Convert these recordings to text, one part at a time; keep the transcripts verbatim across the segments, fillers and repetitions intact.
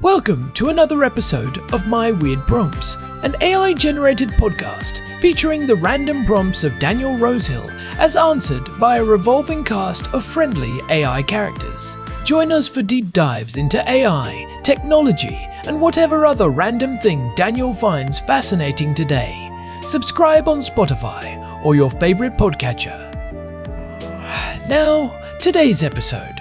Welcome to another episode of My Weird Prompts, an A I-generated podcast featuring the random prompts of Daniel Rosehill as answered by a revolving cast of friendly A I characters. Join us for deep dives into A I, technology, and whatever other random thing Daniel finds fascinating today. Subscribe on Spotify or your favorite podcatcher. Now, today's episode.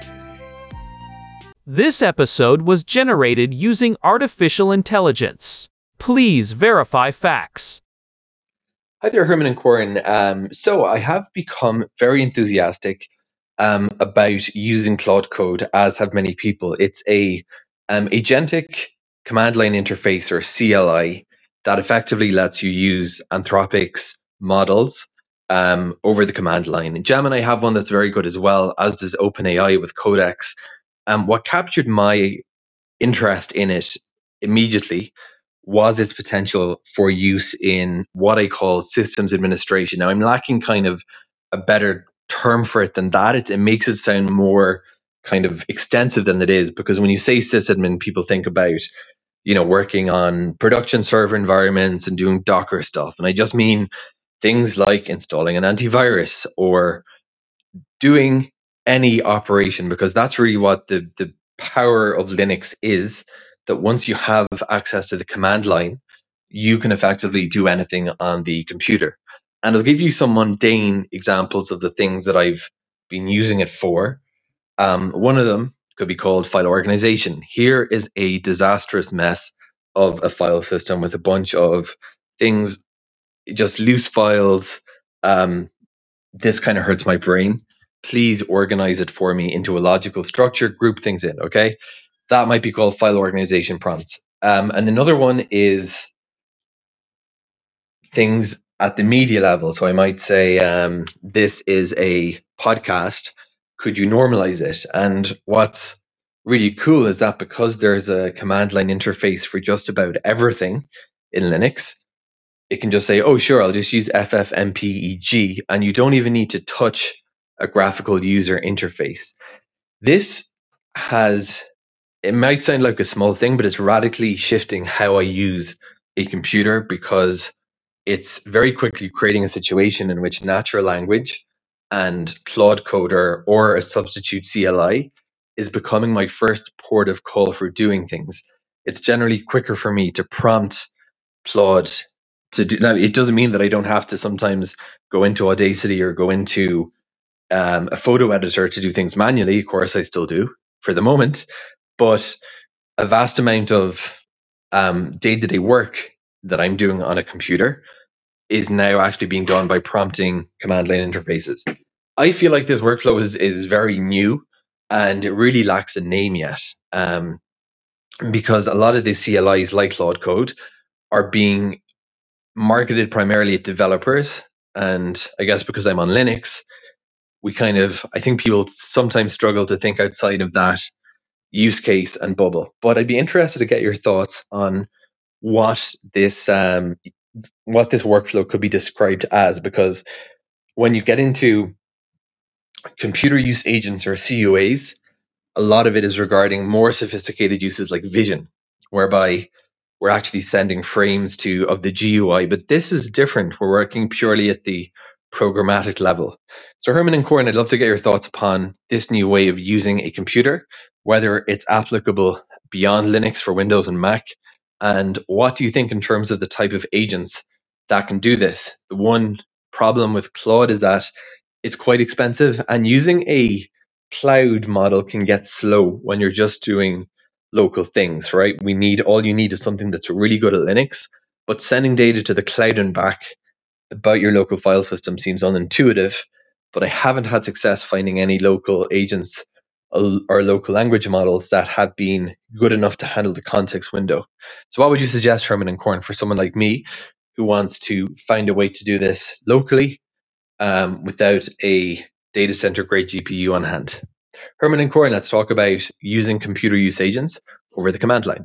This episode was generated using artificial intelligence. Please verify facts. Hi there, Herman and Corin. Um, so I have become very enthusiastic um, about using Claude Code, as have many people. It's a um, agentic command line interface, or C L I, that effectively lets you use Anthropic's models um, over the command line. Gemini have one that's very good as well, as does OpenAI with Codex. Um, what captured my interest in it immediately was its potential for use in what I call systems administration. Now, I'm lacking kind of a better term for it than that. It, it makes it sound more kind of extensive than it is, because when you say sysadmin, people think about, you know, working on production server environments and doing Docker stuff. And I just mean things like installing an antivirus or doing any operation, because that's really what the, the power of Linux is, that once you have access to the command line, you can effectively do anything on the computer. And I'll give you some mundane examples of the things that I've been using it for. Um, one of them could be called file organization. Here is a disastrous mess of a file system with a bunch of things, just loose files. Um, this kind of hurts my brain. Please organize it for me into a logical structure, group things in, okay? That might be called file organization prompts. Um, and another one is things at the media level. So I might say, um, this is a podcast. Could you normalize it? And what's really cool is that because there's a command line interface for just about everything in Linux, it can just say, oh, sure, I'll just use F F M P E G, and you don't even need to touch a graphical user interface. This has, it might sound like a small thing, but it's radically shifting how I use a computer, because it's very quickly creating a situation in which natural language and Claude Coder or a substitute C L I is becoming my first port of call for doing things. It's generally quicker for me to prompt Claude to do. Now, it doesn't mean that I don't have to sometimes go into Audacity or go into um, a photo editor to do things manually. Of course, I still do for the moment, but a vast amount of um, day-to-day work that I'm doing on a computer is now actually being done by prompting command line interfaces. I feel like this workflow is, is very new, and it really lacks a name yet, um, because a lot of these C L Is like Claude Code are being marketed primarily at developers. And I guess because I'm on Linux, we kind of, I think people sometimes struggle to think outside of that use case and bubble. But I'd be interested to get your thoughts on what this um, what this workflow could be described as, because when you get into computer use agents, or C U As, a lot of it is regarding more sophisticated uses like vision, whereby we're actually sending frames to of the G U I. But this is different. We're working purely at the programmatic level. So Herman and Corin, I'd love to get your thoughts upon this new way of using a computer, whether it's applicable beyond Linux for Windows and Mac, and what do you think in terms of the type of agents that can do this? The one problem with Claude is that it's quite expensive, and using a cloud model can get slow when you're just doing local things, right? We need, all you need is something that's really good at Linux, but sending data to the cloud and back about your local file system seems unintuitive. But I haven't had success finding any local agents or local language models that have been good enough to handle the context window. So what would you suggest, Herman and Corin, for someone like me who wants to find a way to do this locally um, without a data center grade G P U on hand? Herman and Corin, let's talk about using computer use agents over the command line.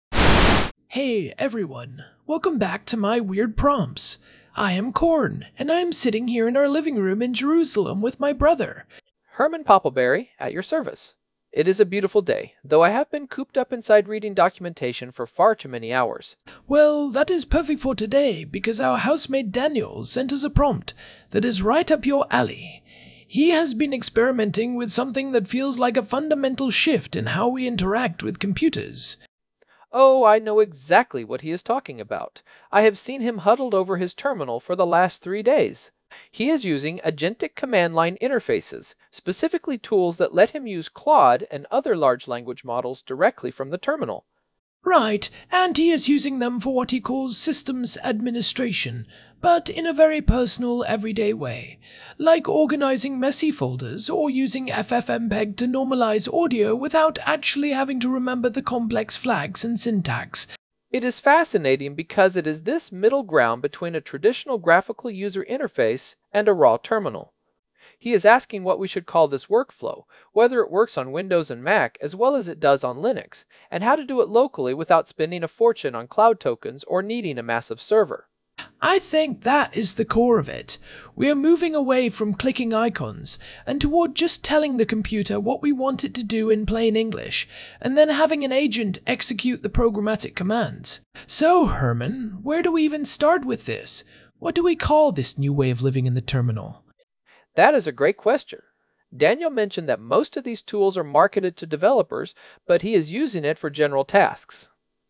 Hey everyone, welcome back to My Weird Prompts. I am Corn, and I am sitting here in our living room in Jerusalem with my brother, Herman Poppleberry, at your service. It is a beautiful day, though I have been cooped up inside reading documentation for far too many hours. Well, that is perfect for today, because our housemate Daniel sent us a prompt that is right up your alley. He has been experimenting with something that feels like a fundamental shift in how we interact with computers. Oh, I know exactly what he is talking about. I have seen him huddled over his terminal for the last three days. He is using agentic command line interfaces, specifically tools that let him use Claude and other large language models directly from the terminal. Right, and he is using them for what he calls systems administration, but in a very personal, everyday way, like organizing messy folders or using F F mpeg to normalize audio without actually having to remember the complex flags and syntax. It is fascinating because it is this middle ground between a traditional graphical user interface and a raw terminal. He is asking what we should call this workflow, whether it works on Windows and Mac as well as it does on Linux, and how to do it locally without spending a fortune on cloud tokens or needing a massive server. I think that is the core of it. We are moving away from clicking icons and toward just telling the computer what we want it to do in plain English, and then having an agent execute the programmatic commands. So, Herman, where do we even start with this? What do we call this new way of living in the terminal? That is a great question. Daniel mentioned that most of these tools are marketed to developers, but he is using it for general tasks.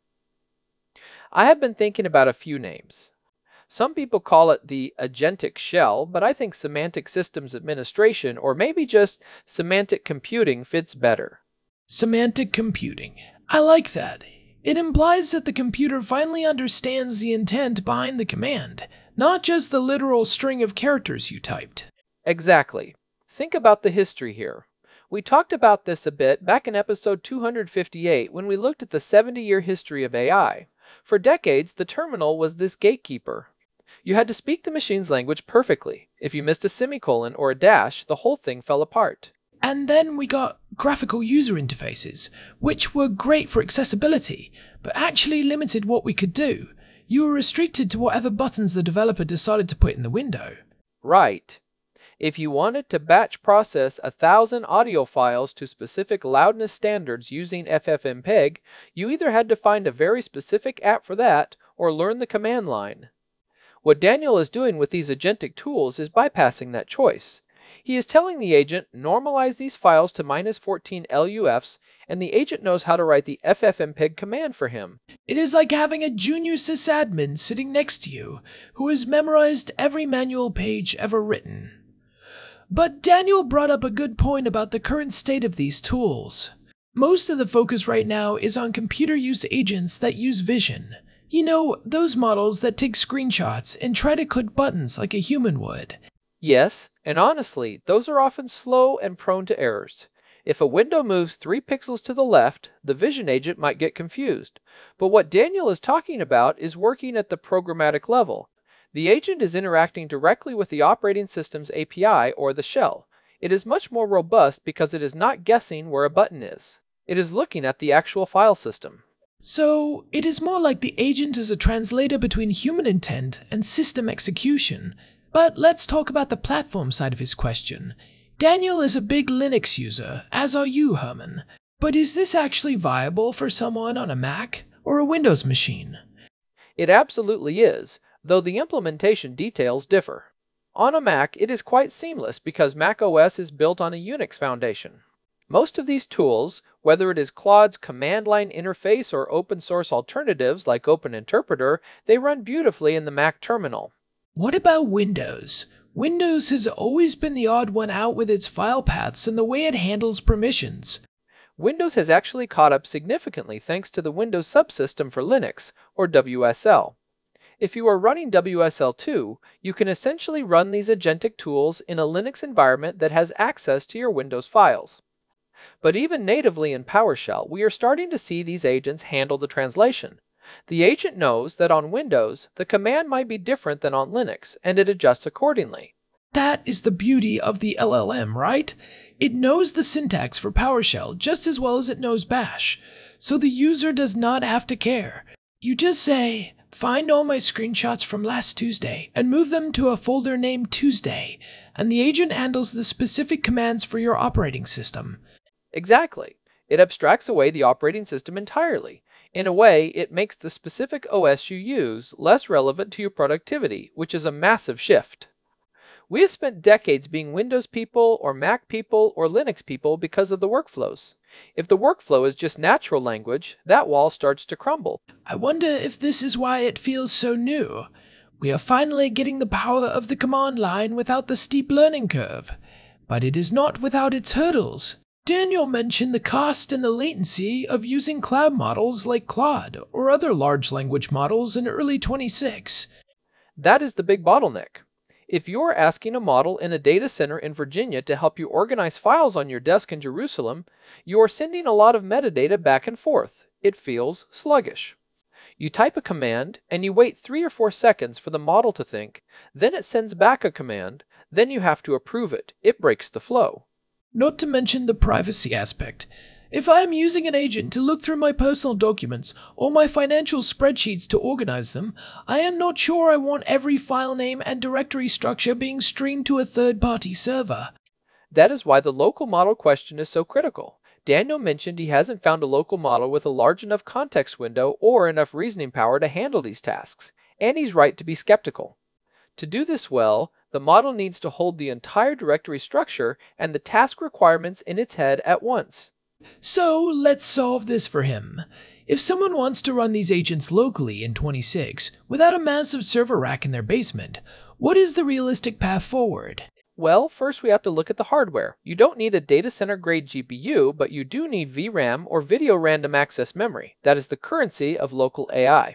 I have been thinking about a few names. Some people call it the agentic shell, but I think semantic systems administration or maybe just semantic computing fits better. Semantic computing. I like that. It implies that the computer finally understands the intent behind the command, not just the literal string of characters you typed. Exactly. Think about the history here. We talked about this a bit back in episode two hundred fifty-eight when we looked at the seventy-year history of A I. For decades, the terminal was this gatekeeper. You had to speak the machine's language perfectly. If you missed a semicolon or a dash, the whole thing fell apart. And then we got graphical user interfaces, which were great for accessibility, but actually limited what we could do. You were restricted to whatever buttons the developer decided to put in the window. Right. If you wanted to batch process a thousand audio files to specific loudness standards using F F mpeg, you either had to find a very specific app for that or learn the command line. What Daniel is doing with these agentic tools is bypassing that choice. He is telling the agent, normalize these files to minus fourteen L U Fs, and the agent knows how to write the F F mpeg command for him. It is like having a junior sysadmin sitting next to you, who has memorized every manual page ever written. But Daniel brought up a good point about the current state of these tools. Most of the focus right now is on computer use agents that use vision. You know, those models that take screenshots and try to click buttons like a human would. Yes, and honestly, those are often slow and prone to errors. If a window moves three pixels to the left, the vision agent might get confused. But what Daniel is talking about is working at the programmatic level. The agent is interacting directly with the operating system's A P I or the shell. It is much more robust because it is not guessing where a button is. It is looking at the actual file system. So, it is more like the agent is a translator between human intent and system execution. But let's talk about the platform side of his question. Daniel is a big Linux user, as are you, Herman. But is this actually viable for someone on a Mac or a Windows machine? It absolutely is, though the implementation details differ. On a Mac, it is quite seamless because macOS is built on a Unix foundation. Most of these tools, whether it is Claude's command line interface or open source alternatives like OpenInterpreter, they run beautifully in the Mac terminal. What about Windows? Windows has always been the odd one out with its file paths and the way it handles permissions. Windows has actually caught up significantly thanks to the Windows Subsystem for Linux, or W S L. If you are running W S L two, you can essentially run these agentic tools in a Linux environment that has access to your Windows files. But even natively in PowerShell, we are starting to see these agents handle the translation. The agent knows that on Windows, the command might be different than on Linux, and it adjusts accordingly. That is the beauty of the L L M, right? It knows the syntax for PowerShell just as well as it knows Bash, so the user does not have to care. You just say, find all my screenshots from last Tuesday and move them to a folder named Tuesday, and the agent handles the specific commands for your operating system. Exactly. It abstracts away the operating system entirely. In a way, it makes the specific O S you use less relevant to your productivity, which is a massive shift. We have spent decades being Windows people or Mac people or Linux people because of the workflows. If the workflow is just natural language, that wall starts to crumble. I wonder if this is why it feels so new. We are finally getting the power of the command line without the steep learning curve. But it is not without its hurdles. Daniel mentioned the cost and the latency of using cloud models like Claude or other large language models in early twenty-six. That is the big bottleneck. If you're asking a model in a data center in Virginia to help you organize files on your desk in Jerusalem, you are sending a lot of metadata back and forth. It feels sluggish. You type a command, and you wait three or four seconds for the model to think, then it sends back a command, then you have to approve it. It breaks the flow. Not to mention the privacy aspect. If I am using an agent to look through my personal documents or my financial spreadsheets to organize them, I am not sure I want every file name and directory structure being streamed to a third-party server. That is why the local model question is so critical. Daniel mentioned he hasn't found a local model with a large enough context window or enough reasoning power to handle these tasks, and he's right to be skeptical. To do this well, the model needs to hold the entire directory structure and the task requirements in its head at once. So let's solve this for him. If someone wants to run these agents locally in twenty-six without a massive server rack in their basement, what is the realistic path forward? Well, first we have to look at the hardware. You don't need a data center grade G P U, but you do need V RAM or video random access memory. That is the currency of local A I.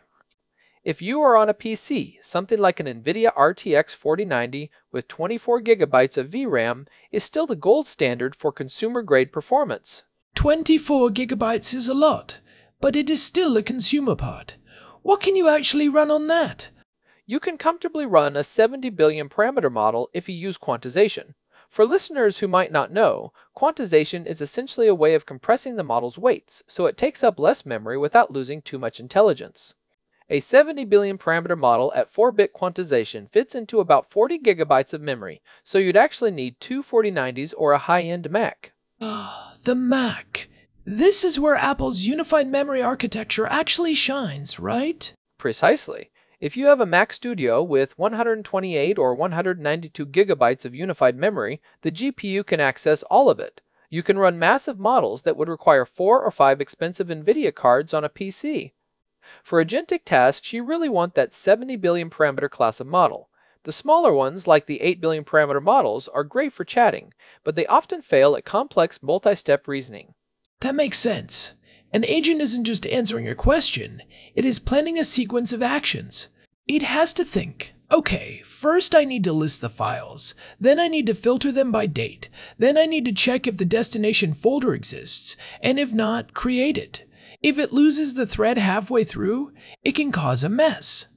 If you are on a P C, something like an NVIDIA R T X forty ninety with twenty-four gigabytes of V RAM is still the gold standard for consumer grade performance. twenty-four gigabytes is a lot, but it is still a consumer part. What can you actually run on that? You can comfortably run a seventy billion parameter model if you use quantization. For listeners who might not know, quantization is essentially a way of compressing the model's weights, so it takes up less memory without losing too much intelligence. A seventy billion parameter model at four bit quantization fits into about forty gigabytes of memory, so you'd actually need two forty nineties or a high-end Mac. Ah, the Mac. This is where Apple's unified memory architecture actually shines, right? Precisely. If you have a Mac Studio with one hundred twenty-eight or one hundred ninety-two gigabytes of unified memory, the G P U can access all of it. You can run massive models that would require four or five expensive NVIDIA cards on a P C. For agentic tasks, you really want that seventy billion parameter class of model. The smaller ones, like the eight billion parameter models, are great for chatting, but they often fail at complex multi-step reasoning. That makes sense. An agent isn't just answering a question, it is planning a sequence of actions. It has to think, okay, first I need to list the files, then I need to filter them by date, then I need to check if the destination folder exists, and if not, create it. If it loses the thread halfway through, it can cause a mess.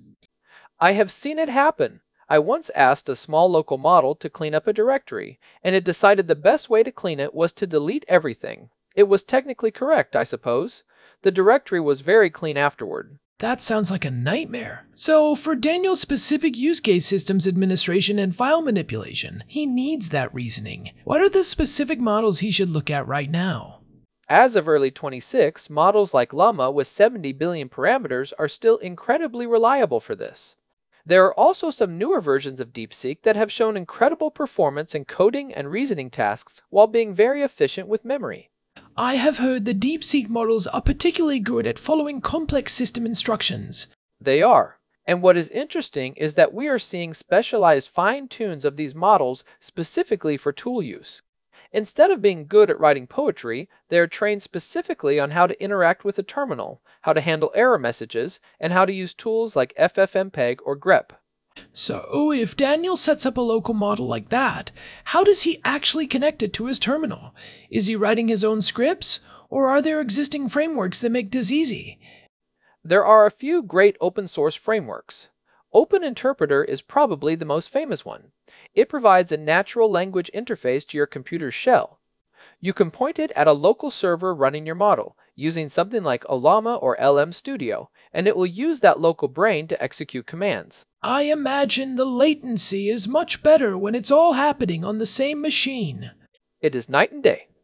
I have seen it happen. I once asked a small local model to clean up a directory, and it decided the best way to clean it was to delete everything. It was technically correct, I suppose. The directory was very clean afterward. That sounds like a nightmare. So, for Daniel's specific use case systems administration and file manipulation, he needs that reasoning. What are the specific models he should look at right now? As of early twenty-six, models like Llama with seventy billion parameters are still incredibly reliable for this. There are also some newer versions of DeepSeek that have shown incredible performance in coding and reasoning tasks while being very efficient with memory. I have heard the DeepSeek models are particularly good at following complex system instructions. They are. And what is interesting is that we are seeing specialized fine-tunes of these models specifically for tool use. Instead of being good at writing poetry, they are trained specifically on how to interact with a terminal, how to handle error messages, and how to use tools like FFmpeg or grep. So, if Daniel sets up a local model like that, how does he actually connect it to his terminal? Is he writing his own scripts, or are there existing frameworks that make this easy? There are a few great open source frameworks. OpenInterpreter is probably the most famous one. It provides a natural language interface to your computer's shell. You can point it at a local server running your model, using something like Ollama or L M Studio, and it will use that local brain to execute commands. I imagine the latency is much better when it's all happening on the same machine. It is night and day.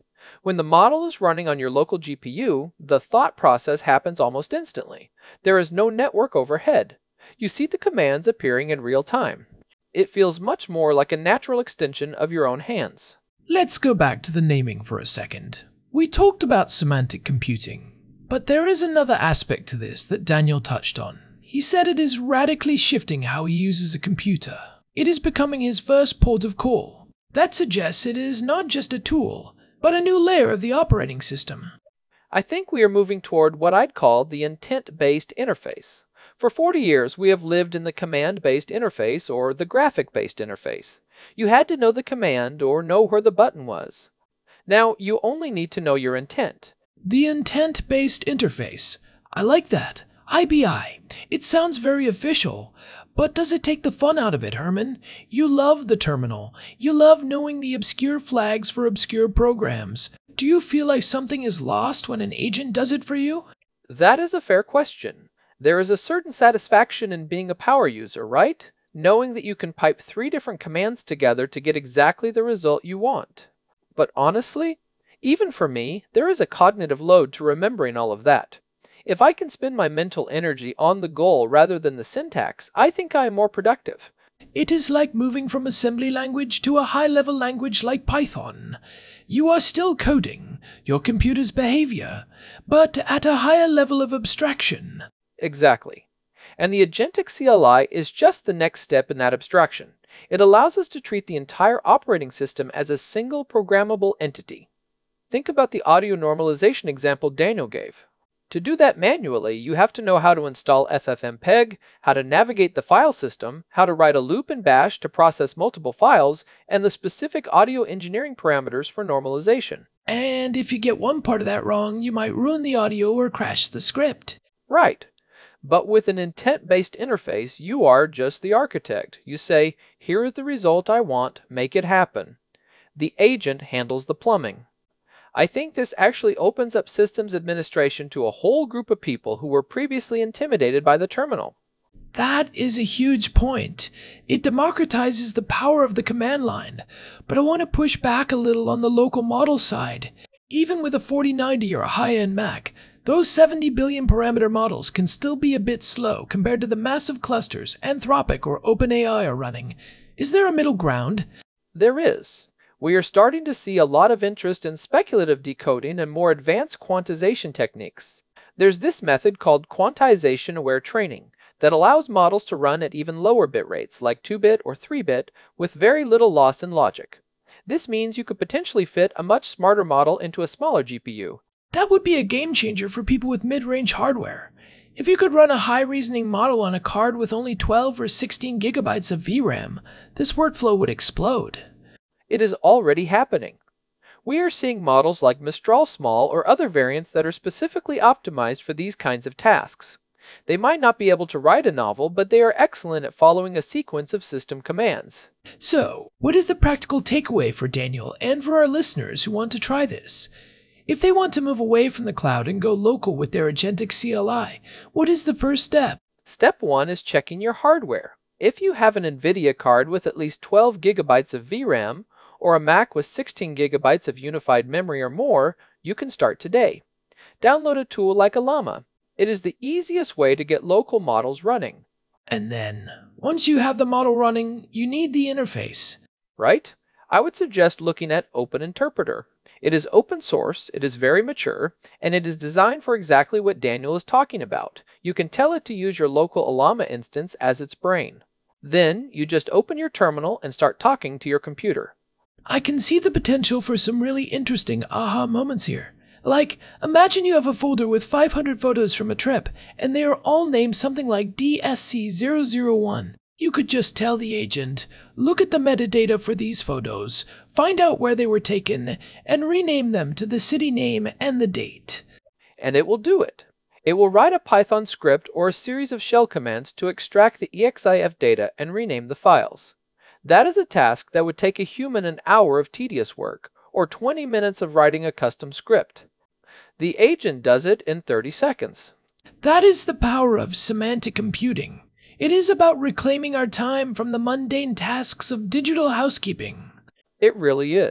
When the model is running on your local G P U, the thought process happens almost instantly. There is no network overhead. You see the commands appearing in real time. It feels much more like a natural extension of your own hands. Let's go back to the naming for a second. We talked about semantic computing, but there is another aspect to this that Daniel touched on. He said it is radically shifting how he uses a computer. It is becoming his first port of call. That suggests it is not just a tool, but a new layer of the operating system. I think we are moving toward what I'd call the intent-based interface. For forty years, we have lived in the command-based interface or the graphic-based interface. You had to know the command or know where the button was. Now, you only need to know your intent. The intent-based interface. I like that. I B I. It sounds very official, but does it take the fun out of it, Herman? You love the terminal. You love knowing the obscure flags for obscure programs. Do you feel like something is lost when an agent does it for you? That is a fair question. There is a certain satisfaction in being a power user, right? Knowing that you can pipe three different commands together to get exactly the result you want. But honestly, even for me, there is a cognitive load to remembering all of that. If I can spend my mental energy on the goal rather than the syntax, I think I am more productive. It is like moving from assembly language to a high-level language like Python. You are still coding your computer's behavior, but at a higher level of abstraction. Exactly. And the Agentic C L I is just the next step in that abstraction. It allows us to treat the entire operating system as a single programmable entity. Think about the audio normalization example Daniel gave. To do that manually, you have to know how to install F F M P E G, how to navigate the file system, how to write a loop in bash to process multiple files, and the specific audio engineering parameters for normalization. And if you get one part of that wrong, you might ruin the audio or crash the script. Right. But with an intent-based interface, you are just the architect. You say, here is the result I want, make it happen. The agent handles the plumbing. I think this actually opens up systems administration to a whole group of people who were previously intimidated by the terminal. That is a huge point. It democratizes the power of the command line. But I want to push back a little on the local model side. Even with a forty ninety or a high-end Mac, those seventy billion parameter models can still be a bit slow compared to the massive clusters Anthropic or OpenAI are running. Is there a middle ground? There is. We are starting to see a lot of interest in speculative decoding and more advanced quantization techniques. There's this method called quantization-aware training that allows models to run at even lower bit rates, like two bit or three bit, with very little loss in logic. This means you could potentially fit a much smarter model into a smaller G P U. That would be a game changer for people with mid-range hardware. If you could run a high-reasoning model on a card with only twelve or sixteen gigabytes of V RAM, this workflow would explode. It is already happening. We are seeing models like Mistral Small or other variants that are specifically optimized for these kinds of tasks. They might not be able to write a novel, but they are excellent at following a sequence of system commands. So, what is the practical takeaway for Daniel and for our listeners who want to try this? If they want to move away from the cloud and go local with their Agentic C L I, what is the first step? Step one is checking your hardware. If you have an NVIDIA card with at least twelve gigabytes of V RAM, or a Mac with sixteen gigabytes of unified memory or more, you can start today. Download a tool like Llama. It is the easiest way to get local models running. And then, once you have the model running, you need the interface. Right? I would suggest looking at Open Interpreter. It is open source, it is very mature, and it is designed for exactly what Daniel is talking about. You can tell it to use your local Llama instance as its brain. Then, you just open your terminal and start talking to your computer. I can see the potential for some really interesting aha moments here. Like, imagine you have a folder with five hundred photos from a trip, and they are all named something like D S C zero zero one. You could just tell the agent, look at the metadata for these photos, find out where they were taken, and rename them to the city name and the date. And it will do it. It will write a Python script or a series of shell commands to extract the E X I F data and rename the files. That is a task that would take a human an hour of tedious work, or twenty minutes of writing a custom script. The agent does it in thirty seconds. That is the power of semantic computing. It is about reclaiming our time from the mundane tasks of digital housekeeping. It really is.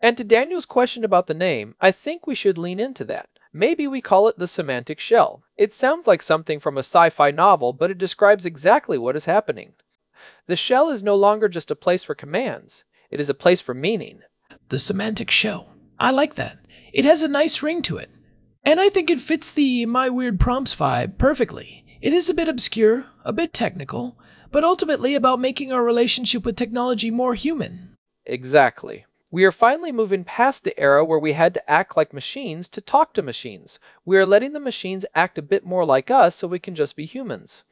And to Daniel's question about the name, I think we should lean into that. Maybe we call it the semantic shell. It sounds like something from a sci-fi novel, but it describes exactly what is happening. The shell is no longer just a place for commands. It is a place for meaning. The semantic shell. I like that. It has a nice ring to it. And I think it fits the My Weird Prompts vibe perfectly. It is a bit obscure, a bit technical, but ultimately about making our relationship with technology more human. Exactly. We are finally moving past the era where we had to act like machines to talk to machines. We are letting the machines act a bit more like us so we can just be humans.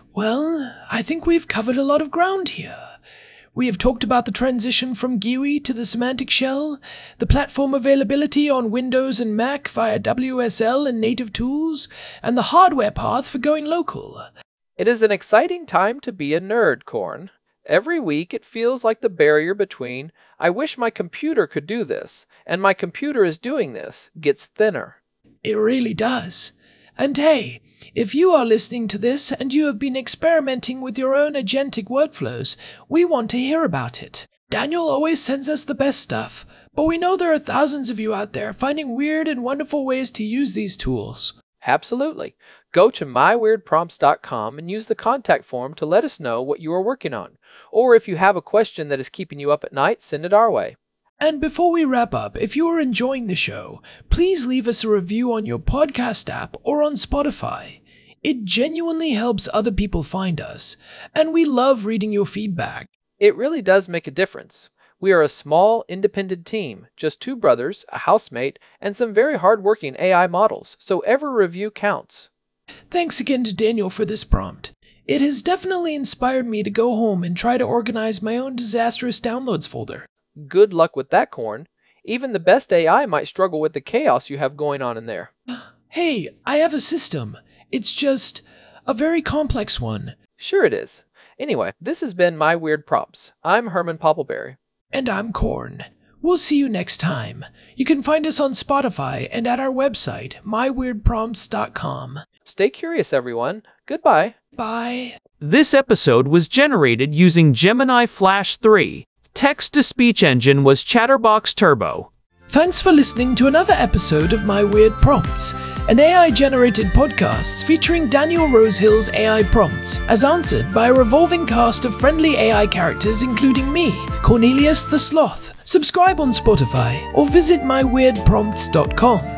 Well, I think we've covered a lot of ground here. We have talked about the transition from G U I to the semantic shell, the platform availability on Windows and Mac via W S L and native tools, and the hardware path for going local. It is an exciting time to be a nerd, Corn. Every week it feels like the barrier between "I wish my computer could do this" and "my computer is doing this" gets thinner. It really does. And hey, if you are listening to this and you have been experimenting with your own agentic workflows, we want to hear about it. Daniel always sends us the best stuff, but we know there are thousands of you out there finding weird and wonderful ways to use these tools. Absolutely. Go to my weird prompts dot com and use the contact form to let us know what you are working on. Or if you have a question that is keeping you up at night, send it our way. And before we wrap up, if you are enjoying the show, please leave us a review on your podcast app or on Spotify. It genuinely helps other people find us, and we love reading your feedback. It really does make a difference. We are a small, independent team, just two brothers, a housemate, and some very hard-working A I models, so every review counts. Thanks again to Daniel for this prompt. It has definitely inspired me to go home and try to organize my own disastrous downloads folder. Good luck with that, Corn. Even the best A I might struggle with the chaos you have going on in there. Hey, I have a system. It's just a very complex one. Sure it is. Anyway, this has been My Weird Prompts. I'm Herman Poppleberry. And I'm Corn. We'll see you next time. You can find us on Spotify and at our website, my weird prompts dot com. Stay curious, everyone. Goodbye. Bye. This episode was generated using Gemini Flash three. Text-to-speech engine was Chatterbox Turbo. Thanks for listening to another episode of My Weird Prompts, an A I-generated podcast featuring Daniel Rosehill's A I prompts, as answered by a revolving cast of friendly A I characters including me, Cornelius the Sloth. Subscribe on Spotify or visit my weird prompts dot com.